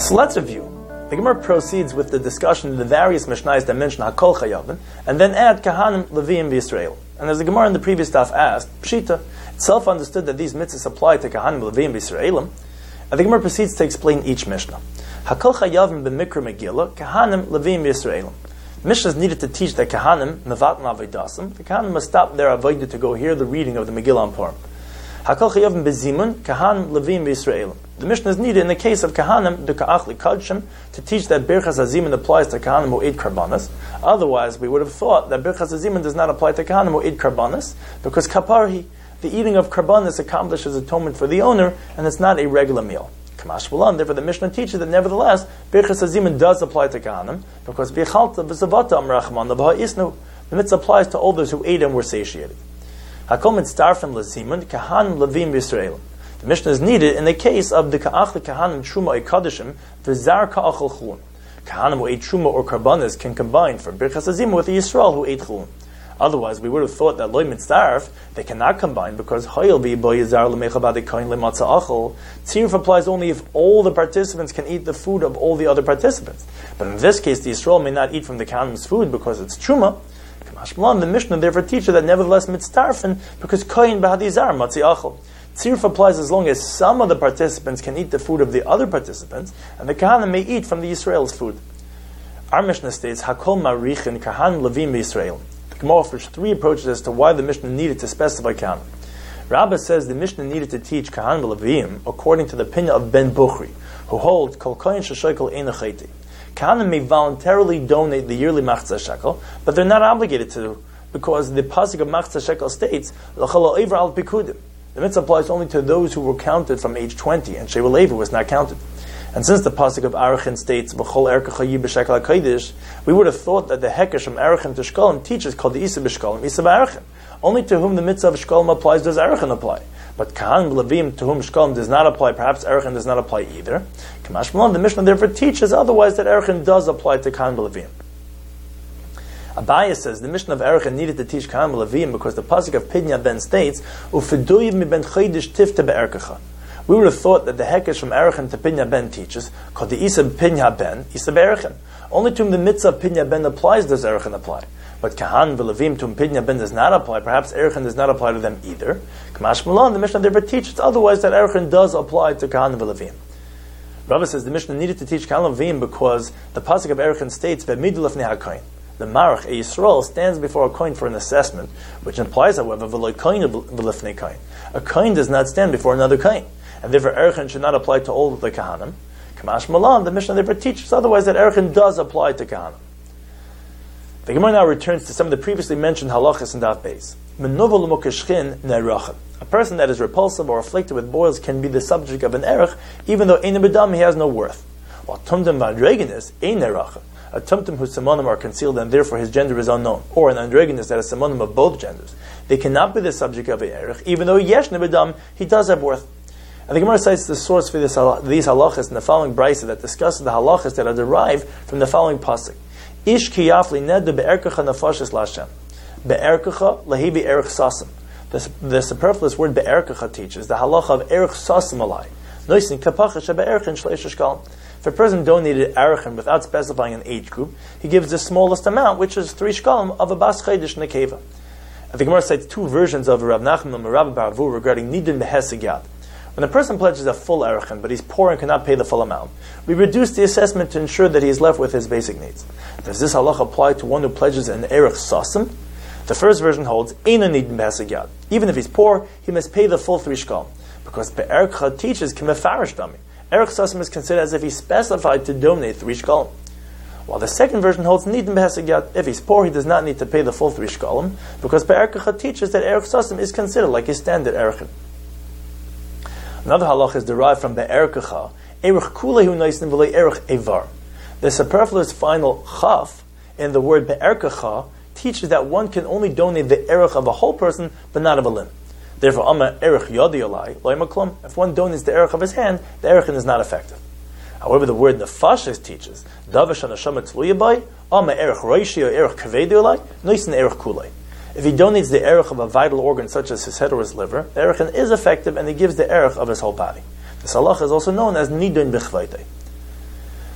So let's review. The Gemara proceeds with the discussion of the various Mishnayos that mention Hakol Chayavin, and then add Kahanim, Leviim, Yisrael. And as the Gemara in the previous daf asked, Pshita, it's self-understood that these mitzvahs apply to Kahanim, Leviim, Yisraelim, and the Gemara proceeds to explain each Mishnah. Hakol Chayavin b'mikra Megillah, Kahanim, Leviim, Yisraelim. The Mishnah is needed to teach that Kahanim, Mevat Ma'avidasim, the Kahanim must stop their avodah to go hear the reading of the Megillah on Purim. Hakol Chayavin b'zimun, Kahanim, Leviim, Yisraelim. The Mishnah is needed in the case of Kahanim, the Ka'achli Kadshim, to teach that Birchas Hazimun applies to Kahanim who ate Karbanas. Otherwise, we would have thought that Birchas Hazimun does not apply to Kahanim who ate Karbanas, because Kaparhi, the eating of Karbanas, accomplishes atonement for the owner, and it's not a regular meal. Kamash Bulan, therefore the Mishnah teaches that nevertheless, Birchas Hazimun does apply to Kahanim, because B'chalta v'zavata amrachman, the Baha'isnu, the mitzvah applies to all those who ate and were satiated. Hakol mitzdarfim lezimun, Kahanim, Levim, Yisraelim. The Mishnah is needed in the case of the Ka'achli Kahanim Truma Kadishim v'zar Ka'achal Chulun. Kahanim who ate Truma or Karbanas can combine for Birchas Hazimun with the Yisrael who ate Chulun. Otherwise, we would have thought that Loi Mitzdarf, they cannot combine because Hayil v'yibo Yizar l'mechabadi koin l'matzah achol. Tziruf applies only if all the participants can eat the food of all the other participants. But in this case, the Yisrael may not eat from the Kahanim's food because it's Truma. The Mishnah therefore teaches that nevertheless Mitzdarfin because koin b'hadizar matzah achol. Tziruf applies as long as some of the participants can eat the food of the other participants, and the Kahanim may eat from the Yisrael's food. Our Mishnah states, Hakol marichin Kahanim Levim Yisrael. The Gemara offers three approaches as to why the Mishnah needed to specify Kahanim. Rabbah says the Mishnah needed to teach Kahanim Levim according to the opinion of Ben Bukhri, who holds Kol Koyin Sheshekel Ein Acheti. Kahanim may voluntarily donate the yearly Machzah Shekel, but they're not obligated to, because the pasuk of Machzah Shekel states, L'chol Oiver al Pikudim. The mitzvah applies only to those who were counted from age 20, and Shevel Levi was not counted. And since the pasuk of Arachin states, V'chol erkecha yi b'shekel HaKodesh, we would have thought that the hekesh from Arachin to Shkolim teaches called the Isa b'Shkolim, Isa b'Arachin. Only to whom the mitzvah of Shkolim applies does Arachin apply. But Kahanim Levim, to whom Shkolim does not apply, perhaps Arachin does not apply either. Kamash Malon, the Mishnah therefore teaches otherwise that Arachin does apply to Kahanim Levim. Abaya says the Mishnah of Erechim needed to teach Kahanim Levim because the pasuk of Pidnya ben states, "Ufiduyiv mi ben chaydish tifta be'erkecha." We would have thought that the hekesh from Erechim to Pidnya ben teaches called the Isa Pidnya ben Isa be'erechim. Only to whom the mitzvah of Pidnya ben applies does Erechim apply. But Kahanim Levim to whom Pidnya ben does not apply, perhaps Erechim does not apply to them either. Kamash Malon, the Mishnah therefore teaches otherwise that Erechim does apply to Kahanim Levim. Rava says the Mishnah needed to teach Kahanim Levim because the pasuk of Erechim states ve'midu lefnei hakoyin. The Marach, a Yisrael, stands before a coin for an assessment, which implies, however, a coin does not stand before another coin, and therefore Erechim should not apply to all of the Kahanim. Kamash Malan, the Mishnah therefore teaches otherwise that Erechim does apply to Kahanim. The Gemara now returns to some of the previously mentioned halachas and daf beis. A person that is repulsive or afflicted with boils can be the subject of an erech, even though ein bedam he has no worth. While tumdum v'andreginus ein erech. A tumtum whose simonim are concealed and therefore his gender is unknown, or an androgynous that has simonim of both genders, they cannot be the subject of a erech, even though yesh nebedam, he does have worth. And the Gemara cites the source for these halachas in the following brisa that discusses the halachas that are derived from the following pasuk: Ish ki yafli nedu be'erkecha nefashis lashem, be'erkecha lahibi erech sasim. The superfluous word be'erkecha teaches the halacha of erech sasim alai. Noisin kapacha shebe'erchin shleish shkal. If a person donated Arachin without specifying an age group, he gives the smallest amount, which is 3 shkalim of a bas chaydish nekeva. And the Gemara cites 2 versions of Rav Nachman and Rav Baravu regarding nidin beheseg yad. When a person pledges a full Arachin, but he's poor and cannot pay the full amount, we reduce the assessment to ensure that he is left with his basic needs. Does this halach apply to one who pledges an erech sasim? The first version holds eina nidin beheseg yad. Even if he's poor, he must pay the full 3 shkalim, because be'ercha teaches kimefarish dami. Erech Sasim is considered as if he specified to donate 3 shkalim. While the second version holds nidin beheseg yad. If he's poor, he does not need to pay the full 3 shkalim, because Be'erkecha teaches that Erech Sasim is considered like his standard Erechin. Another halach is derived from Be'erkecha, Erech kulehu noisin v'lei Erech evar. The superfluous final chaf in the word Be'erkecha teaches that one can only donate the Erech of a whole person, but not of a limb. Therefore, Amma Erech Yadi Olai, Loi Maklum, if one donates the Erech of his hand, the Erechin is not effective. However, the word Nefashis teaches, Davish Anashama Tzluyabai, Amma Erech Roishi or Erech Kavedi Olai, Noisin Erech Kulei. If he donates the Erech of a vital organ such as his head or his liver, the Erechin is effective and he gives the Erech of his whole body. This halach is also known as Nidun B'chvaitei.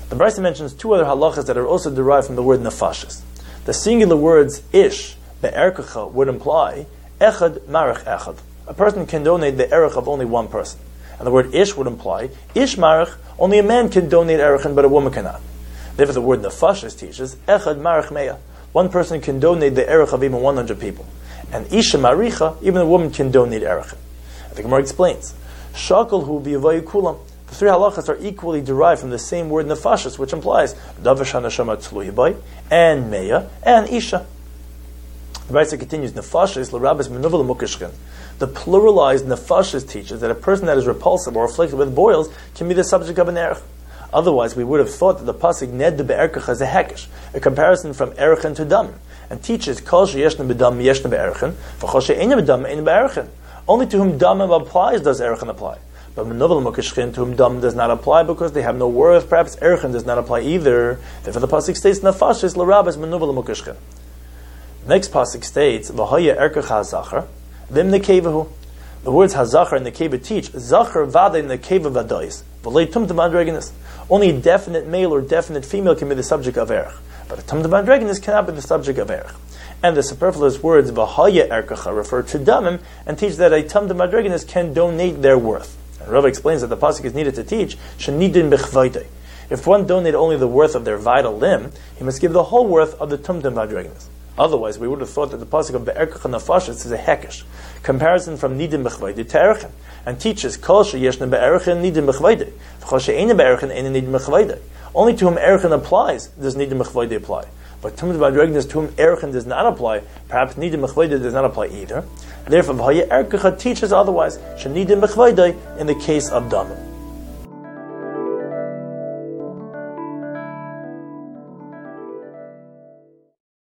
The Brisa mentions two other halachas that are also derived from the word nefashis. The singular words ish, be'erkecha, would imply echad marach echad. A person can donate the erech of only one person. And the word ish would imply ish marach, only a man can donate erechin, but a woman cannot. Therefore, the word nefashis teaches echad marach meya. One person can donate the erech of even 100 people. And isha maricha, even a woman can donate erechin. The Gemara explains, shakal hu b'yavayu kulam. The three halachas are equally derived from the same word nefashis, which implies davar shanashama tzluhi bay, and meya, and isha. The Brisa continues, nefashis l'rabes menuvel mukishkin. The pluralized nefashis teaches that a person that is repulsive or afflicted with boils can be the subject of an erech. Otherwise, we would have thought that the pasuk ned de be'erkach is a hekesh, a comparison from erechin to dam, and teaches kol sheyeshna b'dam yeshna be'erechin, v'chol she'ena b'dam eina be'erechin. Only to whom dam applies does erechin apply. But menuvel mukishkin, to whom dam does not apply because they have no worth, perhaps erechin does not apply either. Therefore, the pasuk states nefashis l'rabes menuvel mukishkin. Next pasuk states v'haya erkach hazachar v'im nekevahu. The words hazachar and nekeva teach zachar v'adei nekeva v'adais v'lei tumtum andreginus. Only a definite male or definite female can be the subject of erech, but a tumtum andreginus cannot be the subject of erech. And the superfluous words v'haya erkacha refer to damim and teach that a tumtum andreginus can donate their worth. And Rava explains that the pasuk is needed to teach shenidin b'chvaytei. If one donated only the worth of their vital limb, he must give the whole worth of the tumtum andreginus. Otherwise, we would have thought that the pasuk of be'erkach nefashis is a hekesh, comparison from nidim b'chvayde to erechin, and teaches kol sheyeshna be'erechin nidim b'chvayde, v'chol she'ena be'erechin ena nidim b'chvayde. Only to whom erechin applies does nidim b'chvayde apply. But tumtum b'adregnis, to whom erechin does not apply, perhaps nidim b'chvayde does not apply either. Therefore, v'haya erkacha teaches otherwise, shenidim b'chvayde in the case of damim.